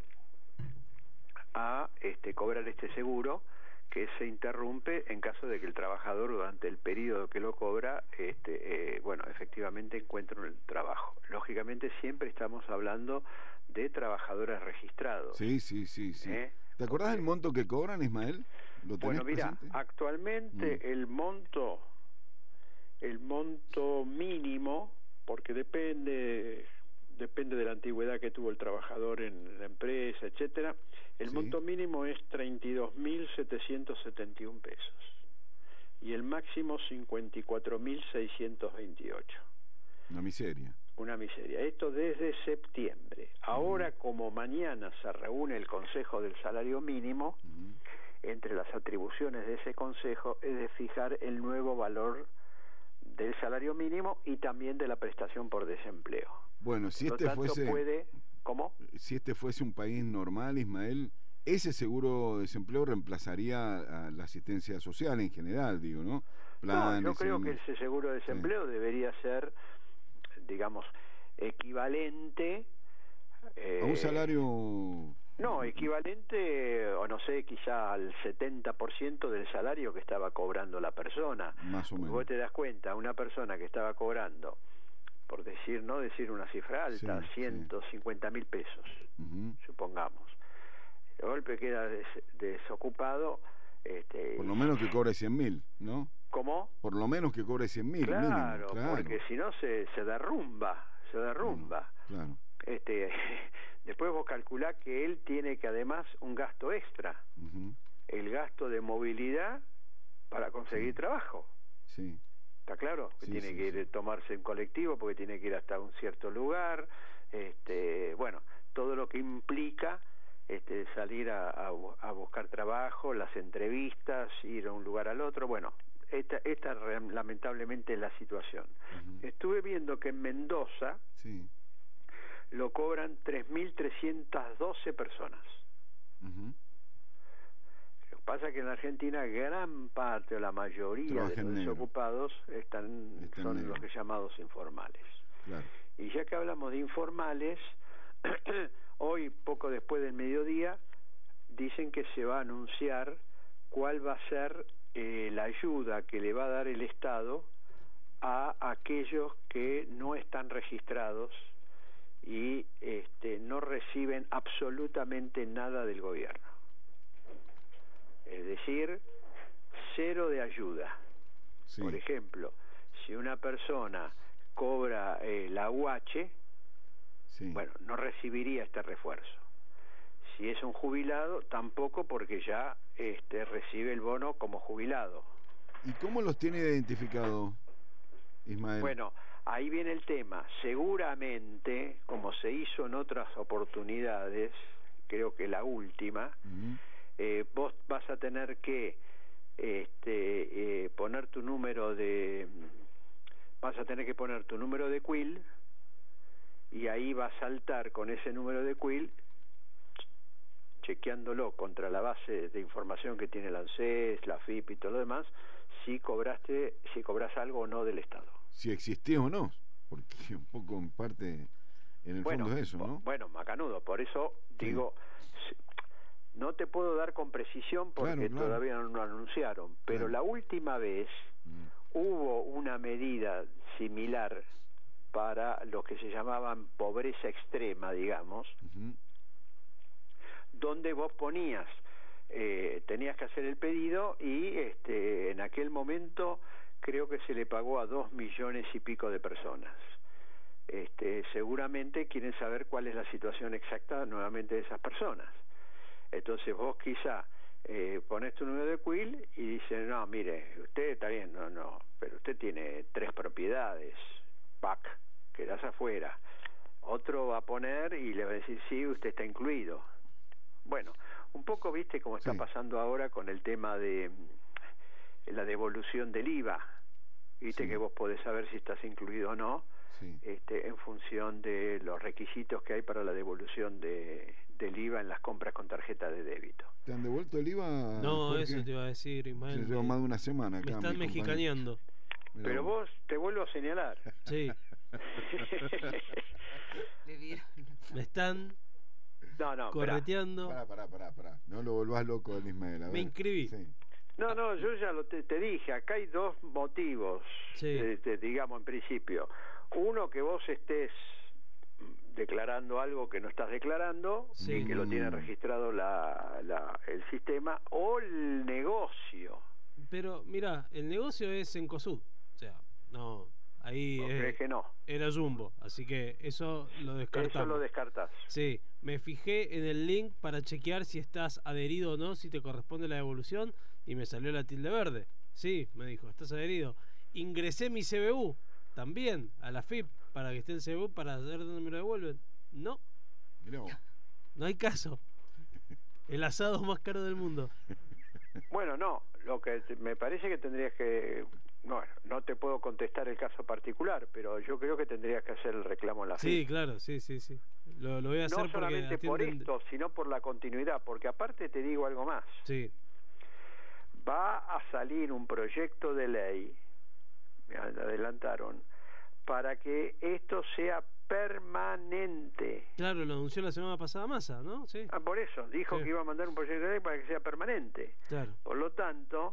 Speaker 2: a este, cobrar este seguro, que se interrumpe en caso de que el trabajador, durante el periodo que lo cobra, este, eh, bueno, efectivamente encuentre un trabajo. Lógicamente, siempre estamos hablando de trabajadores registrados.
Speaker 1: Sí, sí, sí, sí. ¿Eh? ¿Te acordás del monto que cobran, Ismael? ¿Lo tenés
Speaker 2: bueno, mira,
Speaker 1: presente?
Speaker 2: actualmente mm. el monto, el monto mínimo, porque depende depende de la antigüedad que tuvo el trabajador en la empresa, etcétera, el sí. monto mínimo es treinta y dos mil setecientos setenta y uno pesos y el máximo cincuenta y cuatro mil seiscientos veintiocho.
Speaker 1: Una miseria.
Speaker 2: Una miseria. Esto desde septiembre. Ahora, uh-huh. como mañana se reúne el Consejo del Salario Mínimo, uh-huh. entre las atribuciones de ese consejo es de fijar el nuevo valor del salario mínimo y también de la prestación por desempleo.
Speaker 1: Bueno, si
Speaker 2: Por
Speaker 1: este
Speaker 2: lo tanto,
Speaker 1: fuese
Speaker 2: puede, ¿cómo?
Speaker 1: Si este fuese un país normal, Ismael, ese seguro de desempleo reemplazaría a la asistencia social en general, digo, ¿no? Planes,
Speaker 2: no, yo creo
Speaker 1: en...
Speaker 2: que ese seguro de desempleo sí. debería ser, digamos, equivalente eh,
Speaker 1: a un salario.
Speaker 2: No, equivalente, o no sé, quizá al setenta por ciento del salario que estaba cobrando la persona.
Speaker 1: Más o menos.
Speaker 2: Vos te das cuenta, una persona que estaba cobrando, por decir, no decir una cifra alta, sí, ciento cincuenta mil pesos, uh-huh. supongamos. De golpe queda des, desocupado. Este,
Speaker 1: por lo menos que cobre cien mil, ¿no?
Speaker 2: ¿Cómo?
Speaker 1: Por lo menos que cobre cien mil.
Speaker 2: Claro,
Speaker 1: mínimo, claro,
Speaker 2: porque si no se, se derrumba, se derrumba.
Speaker 1: Claro. claro.
Speaker 2: Este, después vos calculás que él tiene que además un gasto extra, uh-huh. el gasto de movilidad para conseguir sí. trabajo.
Speaker 1: Sí.
Speaker 2: ¿Está claro? Que
Speaker 1: sí,
Speaker 2: tiene
Speaker 1: sí,
Speaker 2: que ir
Speaker 1: sí.
Speaker 2: tomarse en colectivo porque tiene que ir hasta un cierto lugar, este, bueno, todo lo que implica este, salir a, a, a buscar trabajo, las entrevistas, ir a un lugar al otro, bueno, esta, esta lamentablemente es la situación. Uh-huh. Estuve viendo que en Mendoza
Speaker 1: sí.
Speaker 2: lo cobran tres mil trescientas doce personas.
Speaker 1: Uh-huh.
Speaker 2: Lo que pasa es que en Argentina gran parte o la mayoría
Speaker 1: Trabaja
Speaker 2: de los
Speaker 1: negro.
Speaker 2: desocupados están,
Speaker 1: Está
Speaker 2: son
Speaker 1: negro.
Speaker 2: los que llamados informales.
Speaker 1: Claro.
Speaker 2: Y ya que hablamos de informales, hoy, poco después del mediodía, dicen que se va a anunciar cuál va a ser eh, la ayuda que le va a dar el Estado a aquellos que no están registrados y este, no reciben absolutamente nada del gobierno. Es decir, cero de ayuda. Sí. Por ejemplo, si una persona cobra eh, la U H, sí. bueno, no recibiría este refuerzo. Si es un jubilado, tampoco, porque ya este, recibe el bono como jubilado.
Speaker 1: ¿Y cómo los tiene identificado, Ismael?
Speaker 2: Bueno, ahí viene el tema. Seguramente, como se hizo en otras oportunidades, creo que la última, uh-huh. eh, vos vas a tener que este, eh, poner tu número de... vas a tener que poner tu número de Quill, y ahí va a saltar con ese número de Quill, chequeándolo contra la base de información que tiene la ANSES, la F I P y todo lo demás, si cobraste, si cobras algo o no del Estado.
Speaker 1: Si existís o no, porque un poco en parte, en el
Speaker 2: bueno,
Speaker 1: fondo es eso, ¿no?
Speaker 2: Bueno, macanudo, por eso sí. digo, no te puedo dar con precisión porque claro, claro. todavía no lo anunciaron, pero claro. la última vez mm. hubo una medida similar para los que se llamaban pobreza extrema, digamos, uh-huh. donde vos ponías, eh, tenías que hacer el pedido y este, en aquel momento creo que se le pagó a dos millones y pico de personas. Este, seguramente quieren saber cuál es la situación exacta nuevamente de esas personas. Entonces vos quizá eh, ponés tu número de Quill y dicen, no, mire, usted está bien, no, no, pero usted tiene tres propiedades, P A C, quedás afuera. Otro va a poner y le va a decir, sí, usted está incluido. Bueno, un poco, viste, como está sí. pasando ahora con el tema de la devolución del I V A. Viste sí. que vos podés saber si estás incluido o no, sí. este, en función de los requisitos que hay para la devolución de, del I V A en las compras con tarjeta de débito.
Speaker 1: ¿Te han devuelto el I V A?
Speaker 3: No, Jorge? Eso te iba a decir, Ismael.
Speaker 1: Se lleva más de una semana acá.
Speaker 3: Me están
Speaker 1: mi
Speaker 3: mexicaneando.
Speaker 2: Pero no. vos te vuelvo a señalar.
Speaker 3: Sí. Me están
Speaker 2: no, no,
Speaker 3: correteando.
Speaker 1: Pará, pará, pará, pará. No lo volvás loco, Ismael. A ver.
Speaker 3: Me inscribí.
Speaker 1: Sí.
Speaker 2: No, no, yo ya lo te, te dije, acá hay dos motivos, sí. eh, te, digamos en principio. Uno, que vos estés declarando algo que no estás declarando, sí. y que lo tiene registrado la, la, el sistema, o el negocio.
Speaker 3: Pero, mira, el negocio es en COSUD, o sea, no, ahí
Speaker 2: ¿No
Speaker 3: es,
Speaker 2: crees que no?
Speaker 3: Era Jumbo, así que eso lo descartamos.
Speaker 2: Eso lo descartás.
Speaker 3: Sí, me fijé en el link para chequear si estás adherido o no, si te corresponde la devolución, y me salió la tilde verde. Sí, me dijo, estás adherido. Ingresé mi C B U también a la F I P para que esté el C B U para ver dónde me lo devuelven. No.
Speaker 1: Mirá vos.
Speaker 3: No hay caso. El asado más caro del mundo.
Speaker 2: Bueno, no, lo que me parece que tendrías que... Bueno, no te puedo contestar el caso particular, pero yo creo que tendrías que hacer el reclamo en la F I P.
Speaker 3: Sí, claro, sí, sí, sí. Lo, lo voy a hacer
Speaker 2: no solamente
Speaker 3: atienden...
Speaker 2: por esto, sino por la continuidad, porque aparte te digo algo más.
Speaker 3: Sí.
Speaker 2: Va a salir un proyecto de ley, me adelantaron, para que esto sea permanente.
Speaker 3: Claro, lo anunció la semana pasada Massa, ¿no? Sí.
Speaker 2: Ah, por eso, dijo sí. que iba a mandar un proyecto de ley para que sea permanente.
Speaker 3: Claro.
Speaker 2: Por lo tanto,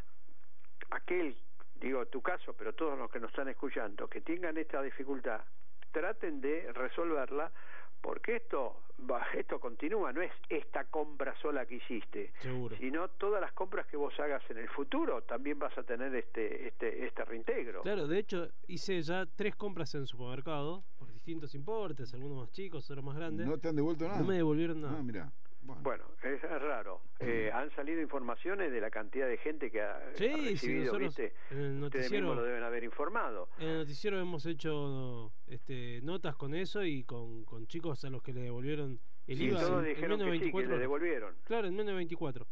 Speaker 2: aquel, digo tu caso, pero todos los que nos están escuchando, que tengan esta dificultad, traten de resolverla, porque esto va, esto continúa, no es esta compra sola que hiciste,
Speaker 3: seguro,
Speaker 2: sino todas las compras que vos hagas en el futuro también vas a tener este este este reintegro.
Speaker 3: Claro, de hecho hice ya tres compras en el supermercado por distintos importes, algunos más chicos, otros más grandes.
Speaker 1: ¿No te han devuelto nada?
Speaker 3: No me devolvieron nada.
Speaker 1: Ah, mirá.
Speaker 2: Bueno, bueno es, es raro. Eh, han salido informaciones de la cantidad de gente que ha,
Speaker 3: sí,
Speaker 2: ha recibido,
Speaker 3: sí, nosotros
Speaker 2: ¿viste?
Speaker 3: En el noticiero,
Speaker 2: ustedes mismos lo deben haber informado.
Speaker 3: En el noticiero hemos hecho este, notas con eso y con, con chicos a los que le devolvieron el
Speaker 2: sí,
Speaker 3: I V A.
Speaker 2: Todos
Speaker 3: en,
Speaker 2: dijeron
Speaker 3: en
Speaker 2: que sí, que le devolvieron.
Speaker 3: Claro, en menos de veinticuatro.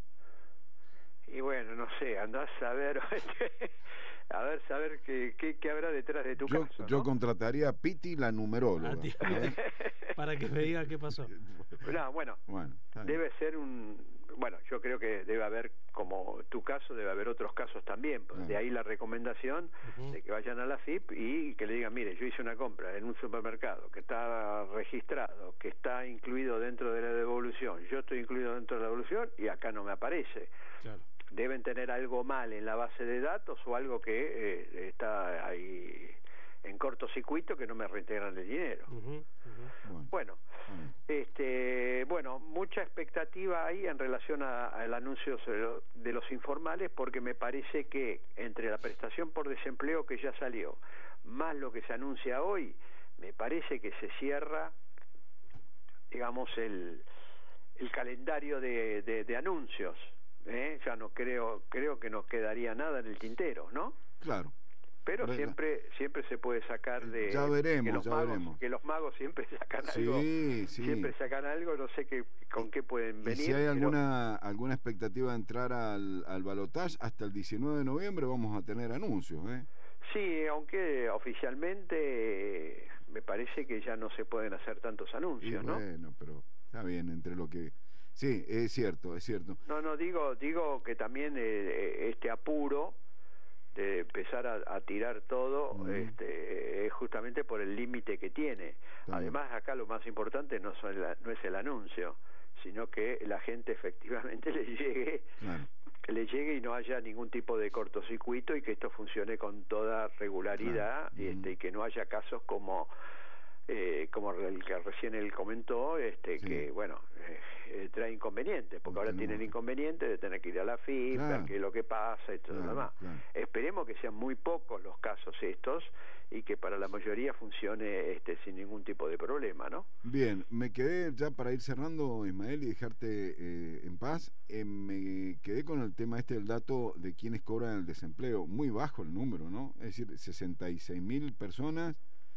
Speaker 2: Y bueno, no sé, andás a ver, a ver, saber qué, qué, qué habrá detrás de tu
Speaker 1: yo,
Speaker 2: caso, ¿no?
Speaker 1: Yo contrataría a Piti, la numeróloga.
Speaker 3: ¿Eh? Para que me diga qué pasó.
Speaker 2: No, bueno,
Speaker 1: bueno
Speaker 2: debe ser un... Bueno, yo creo que debe haber, como tu caso, debe haber otros casos también. Ah. De ahí la recomendación uh-huh. de que vayan a la F I P y que le digan, mire, yo hice una compra en un supermercado que está registrado, que está incluido dentro de la devolución, yo estoy incluido dentro de la devolución y acá no me aparece.
Speaker 3: Claro.
Speaker 2: deben tener algo mal en la base de datos o algo que eh, está ahí en cortocircuito que no me reintegran el dinero.
Speaker 3: Uh-huh, uh-huh.
Speaker 2: Bueno, uh-huh. este, bueno, mucha expectativa ahí en relación a, al anuncio de los informales, porque me parece que entre la prestación por desempleo que ya salió, más lo que se anuncia hoy, me parece que se cierra, digamos, el, el calendario de, de, de anuncios. ¿eh? Ya no creo, creo que nos quedaría nada en el tintero, ¿no?
Speaker 1: Claro.
Speaker 2: Pero Venga. siempre siempre se puede sacar de
Speaker 1: ya veremos,
Speaker 2: que los
Speaker 1: ya
Speaker 2: magos,
Speaker 1: veremos.
Speaker 2: que los magos siempre sacan
Speaker 1: sí,
Speaker 2: algo,
Speaker 1: sí.
Speaker 2: siempre sacan algo, no sé qué con qué pueden venir.
Speaker 1: Y si hay
Speaker 2: pero...
Speaker 1: alguna alguna expectativa de entrar al, al balotaje, hasta el diecinueve de noviembre vamos a tener anuncios, ¿eh?
Speaker 2: Sí, aunque oficialmente me parece que ya no se pueden hacer tantos anuncios,
Speaker 1: y
Speaker 2: ¿no?
Speaker 1: Bueno, pero está bien, entre lo que... Sí, es cierto, es cierto.
Speaker 2: No, no, digo, digo que también eh, este apuro de empezar a, a tirar todo, uh-huh. este, es justamente por el límite que tiene. Uh-huh. Además, acá lo más importante no, son la, no es el anuncio, sino que la gente efectivamente le llegue, claro. que le llegue y no haya ningún tipo de cortocircuito y que esto funcione con toda regularidad, claro. y, este, uh-huh. y que no haya casos como eh, como el que recién él comentó, este, sí. que bueno, eh, eh, trae inconvenientes, porque ahora tiene el inconveniente de tener que ir a la F I P, claro. ver qué es lo que pasa y todo lo demás. Claro. Esperemos que sean muy pocos los casos estos y que para la mayoría funcione este, sin ningún tipo de problema, ¿no?
Speaker 1: Bien, me quedé ya para ir cerrando, Ismael, y dejarte eh, en paz, eh, me quedé con el tema este del dato de quienes cobran el desempleo, muy bajo el número, ¿no? Es decir, sesenta y seis mil personas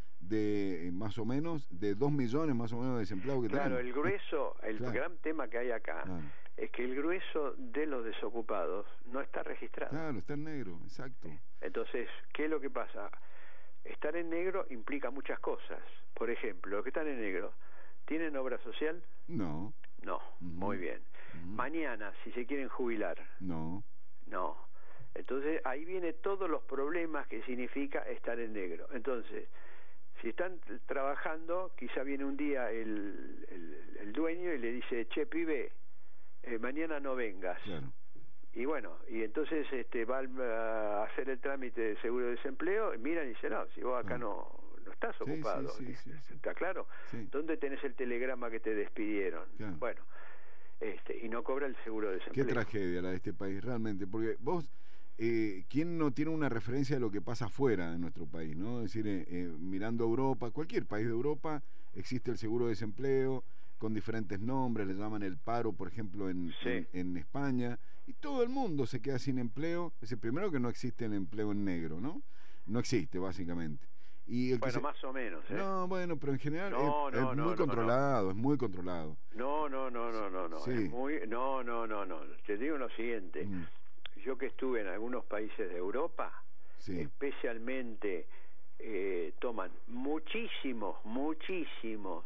Speaker 1: de más o menos, de dos millones más o menos de desempleados que
Speaker 2: claro,
Speaker 1: tenemos.
Speaker 2: El grueso, el claro. gran tema que hay acá claro. es que el grueso de los desocupados no está registrado.
Speaker 1: Claro, está en negro, exacto.
Speaker 2: Entonces, ¿qué es lo que pasa? Estar en negro implica muchas cosas. Por ejemplo, los que están en negro, ¿tienen obra social?
Speaker 1: No.
Speaker 2: No, uh-huh. muy bien. Uh-huh. Mañana, si se quieren jubilar.
Speaker 1: No.
Speaker 2: No. Entonces, ahí vienen todos los problemas que significa estar en negro. Entonces, si están trabajando, quizá viene un día el, el, el dueño y le dice, che, pibe, eh, mañana no vengas. Claro. Y bueno, y entonces este va a hacer el trámite de seguro de desempleo, y miran y dicen, no, si vos acá ah. no, no estás ocupado,
Speaker 1: sí, sí, sí, sí, sí.
Speaker 2: ¿está claro?
Speaker 1: Sí.
Speaker 2: ¿Dónde tenés el telegrama que te despidieron? Claro. Bueno, este y no cobra el seguro de desempleo.
Speaker 1: Qué tragedia la de este país, realmente, porque vos... Eh, ¿quién no tiene una referencia de lo que pasa afuera de nuestro país, ¿no? Es decir, eh, eh, mirando Europa, cualquier país de Europa, existe el seguro de desempleo con diferentes nombres, le llaman el paro, por ejemplo, en, sí. en, en España, y todo el mundo se queda sin empleo. Es el primero que no existe el empleo en negro, ¿no? No existe, básicamente. Y el
Speaker 2: bueno,
Speaker 1: se...
Speaker 2: más o menos. ¿eh?
Speaker 1: No, bueno, pero en general
Speaker 2: no,
Speaker 1: es,
Speaker 2: no,
Speaker 1: es
Speaker 2: no,
Speaker 1: muy
Speaker 2: no,
Speaker 1: controlado,
Speaker 2: no.
Speaker 1: es muy controlado.
Speaker 2: No, no, no, no, no, no.
Speaker 1: Sí.
Speaker 2: Es muy... no, no, no, no. Te digo lo siguiente. Mm. Yo que estuve en algunos países de Europa, sí. especialmente eh, toman muchísimos, muchísimos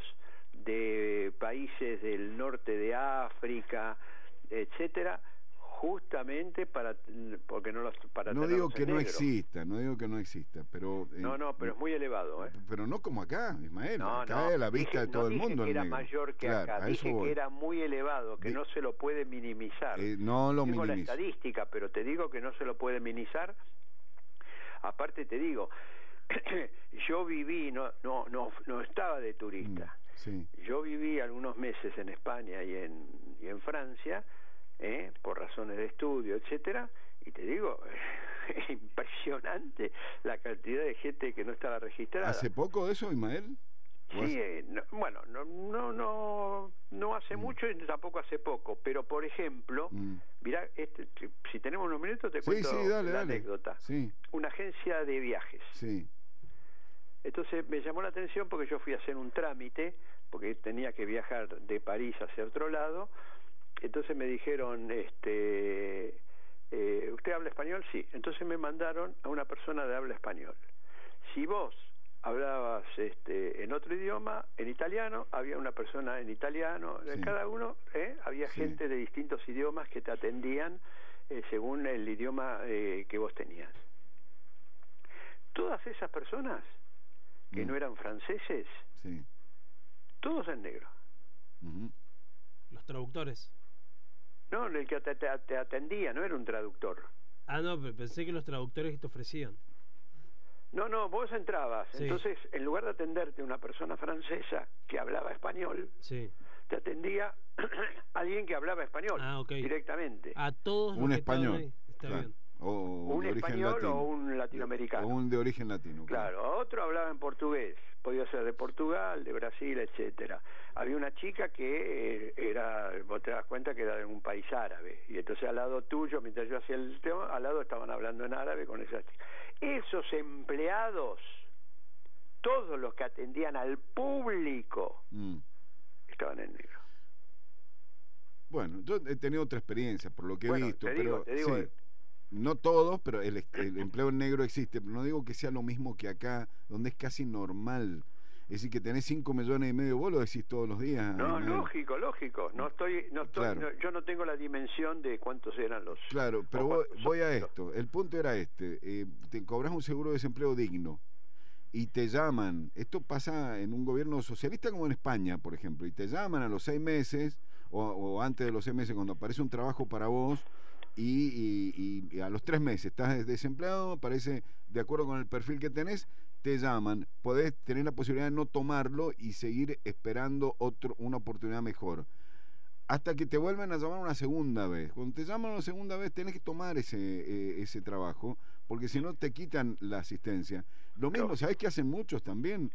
Speaker 2: de países del norte de África, etcétera, justamente para porque no los para
Speaker 1: no digo que
Speaker 2: no
Speaker 1: negro. exista, no digo que no exista, pero
Speaker 2: eh, no, no, pero es muy elevado, ¿eh?
Speaker 1: Pero no como acá, Ismael,
Speaker 2: no,
Speaker 1: acá
Speaker 2: no,
Speaker 1: es a la vista
Speaker 2: dije,
Speaker 1: de todo
Speaker 2: no
Speaker 1: el mundo.
Speaker 2: Dije que
Speaker 1: el
Speaker 2: era
Speaker 1: negro.
Speaker 2: mayor que
Speaker 1: claro,
Speaker 2: acá, dije
Speaker 1: voy.
Speaker 2: que era muy elevado, que sí. no se lo puede minimizar.
Speaker 1: Eh, no lo
Speaker 2: Tengo
Speaker 1: minimizo.
Speaker 2: la estadística, pero te digo que no se lo puede minimizar. Aparte te digo, yo viví, no, no, no, no estaba de turista.
Speaker 1: Mm, sí.
Speaker 2: Yo viví algunos meses en España y en, y en Francia, eh, por razones de estudio, etcétera, y te digo, es impresionante la cantidad de gente que no estaba registrada.
Speaker 1: ¿Hace poco de eso, Ismael?
Speaker 2: Sí, eh, no, bueno, no, no, no, no hace mm. mucho y tampoco hace poco, pero por ejemplo, mm. mirá, este, si tenemos unos minutos te
Speaker 1: sí,
Speaker 2: cuento
Speaker 1: sí, dale,
Speaker 2: la
Speaker 1: dale.
Speaker 2: anécdota.
Speaker 1: Sí.
Speaker 2: Una agencia de viajes.
Speaker 1: Sí.
Speaker 2: Entonces me llamó la atención porque yo fui a hacer un trámite, porque tenía que viajar de París hacia otro lado. Entonces me dijeron, este, eh, ¿usted habla español? Sí. Entonces me mandaron a una persona de habla español. Si vos hablabas este, en otro idioma, en italiano, había una persona en italiano, sí. cada uno, ¿eh? había sí. gente de distintos idiomas que te atendían eh, según el idioma eh, que vos tenías. Todas esas personas que mm. no eran franceses,
Speaker 1: sí.
Speaker 2: todos en negro.
Speaker 3: Uh-huh. Los traductores.
Speaker 2: No, el que te, te, te atendía, no era un traductor.
Speaker 3: Ah, no, pero pensé que los traductores que te ofrecían.
Speaker 2: No, no, vos entrabas,
Speaker 3: Sí.
Speaker 2: entonces en lugar de atenderte una persona francesa que hablaba español,
Speaker 3: Sí.
Speaker 2: te atendía alguien que hablaba español
Speaker 3: Ah, ok.
Speaker 2: directamente.
Speaker 3: A todos los
Speaker 1: Un
Speaker 3: que estaban
Speaker 1: español.
Speaker 3: ahí. Está
Speaker 1: claro.
Speaker 3: bien.
Speaker 1: O
Speaker 2: Un
Speaker 1: de origen
Speaker 2: español
Speaker 1: latino.
Speaker 2: o un latinoamericano.
Speaker 1: O un de origen latino.
Speaker 2: Claro, otro hablaba en portugués, podía ser de Portugal, de Brasil, etcétera. Había una chica que eh, era, vos te das cuenta que era de un país árabe, y entonces al lado tuyo, mientras yo hacía el tema, al lado estaban hablando en árabe con esas chicas. Esos empleados, todos los que atendían al público,
Speaker 1: Mm.
Speaker 2: estaban en negro.
Speaker 1: Bueno, yo he tenido otra experiencia, por lo que
Speaker 2: Bueno,
Speaker 1: he visto,
Speaker 2: te
Speaker 1: pero
Speaker 2: digo, te digo,
Speaker 1: sí,
Speaker 2: eh.
Speaker 1: no todos, pero el, el empleo en negro existe, pero no digo que sea lo mismo que acá, donde es casi normal. Es decir, que tenés cinco millones y medio, vos lo decís todos los días.
Speaker 2: No,
Speaker 1: Ismael.
Speaker 2: lógico, lógico. No estoy, no estoy,
Speaker 1: Claro.
Speaker 2: no- yo no tengo la dimensión de cuántos eran los.
Speaker 1: Claro, pero
Speaker 2: o
Speaker 1: voy,
Speaker 2: cuántos
Speaker 1: voy a
Speaker 2: son,
Speaker 1: esto. El punto era este. Eh, te cobras un seguro de desempleo digno y te llaman. Esto pasa en un gobierno socialista como en España, por ejemplo. Y te llaman a los seis meses o, o antes de los seis meses cuando aparece un trabajo para vos y, y- y a los tres meses estás desempleado, aparece de acuerdo con el perfil que tenés, te llaman. Podés tener la posibilidad de no tomarlo y seguir esperando otro, una oportunidad mejor. Hasta que te vuelven a llamar una segunda vez. Cuando te llaman una segunda vez tenés que tomar ese eh, ese trabajo, porque si no te quitan la asistencia. Lo mismo, ¿sabés qué hacen muchos también?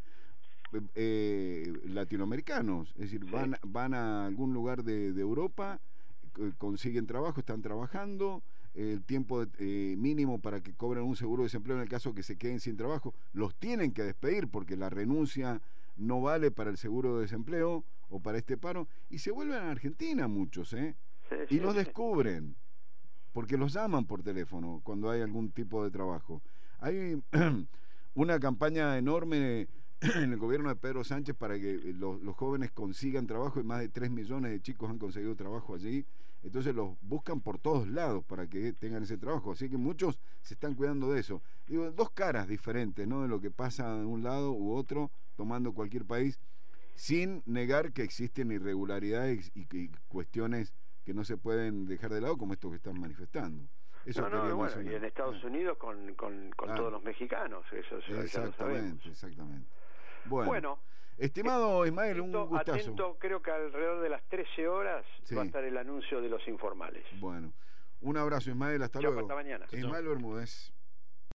Speaker 1: Eh, latinoamericanos, es decir, van, van a algún lugar de, de Europa, eh, consiguen trabajo, están trabajando, eh, el tiempo eh, mínimo para que cobren un seguro de desempleo en el caso que se queden sin trabajo, los tienen que despedir porque la renuncia no vale para el seguro de desempleo o para este paro, y se vuelven a Argentina muchos, ¿eh?
Speaker 2: Sí,
Speaker 1: y
Speaker 2: sí,
Speaker 1: los
Speaker 2: sí.
Speaker 1: descubren, porque los llaman por teléfono cuando hay algún tipo de trabajo. Hay una campaña enorme en el gobierno de Pedro Sánchez para que los, los jóvenes consigan trabajo, y más de tres millones de chicos han conseguido trabajo allí. Entonces los buscan por todos lados para que tengan ese trabajo, así que muchos se están cuidando de eso. Digo, dos caras diferentes, ¿no?, de lo que pasa de un lado u otro, tomando cualquier país, sin negar que existen irregularidades y, y cuestiones que no se pueden dejar de lado, como esto que están manifestando. Eso
Speaker 2: no, no,
Speaker 1: quería
Speaker 2: bueno,
Speaker 1: mencionar.
Speaker 2: y en Estados Unidos con, con, con
Speaker 1: Ah.
Speaker 2: todos los mexicanos, eso ya lo sabemos.
Speaker 1: Exactamente, exactamente. Bueno,
Speaker 2: Bueno,
Speaker 1: estimado Ismael, un
Speaker 2: atento,
Speaker 1: gustazo.
Speaker 2: atento, creo que alrededor de las trece horas
Speaker 1: Sí.
Speaker 2: va a estar el anuncio de los informales.
Speaker 1: Bueno, un abrazo, Ismael, hasta
Speaker 2: Chao,
Speaker 1: luego.
Speaker 2: hasta mañana.
Speaker 1: Ismael Bermúdez.